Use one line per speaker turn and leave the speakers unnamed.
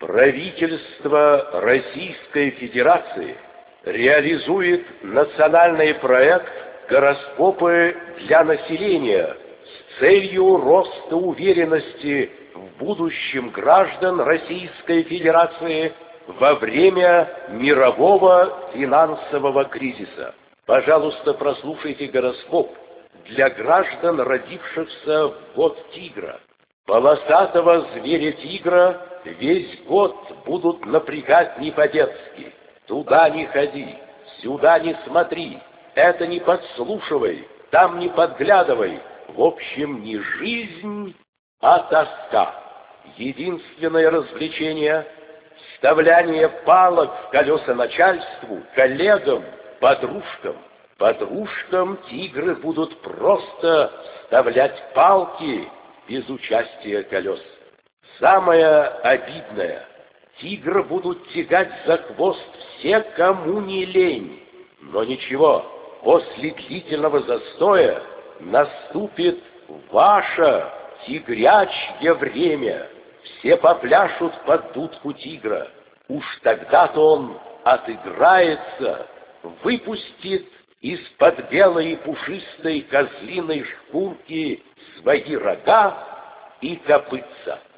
Правительство Российской Федерации реализует национальный проект «Гороскопы для населения» с целью роста уверенности в будущем граждан Российской Федерации во время мирового финансового кризиса. Пожалуйста, прослушайте гороскоп для граждан, родившихся в год тигра. Полосатого зверя-тигра весь год будут напрягать не по-детски. Туда не ходи, сюда не смотри, это не подслушивай, там не подглядывай. В общем, не жизнь, а тоска. Единственное развлечение — вставляние палок в колеса начальству, коллегам, подружкам. Подружкам тигры будут просто вставлять палки без участия колес. Самое обидное — тигры будут тягать за хвост все, кому не лень. Но ничего, после длительного застоя наступит ваше тигрячье время. Все попляшут под дудку тигра. Уж тогда-то он отыграется, выпустит из-под белой пушистой козлиной шкурки свои рога и копытца.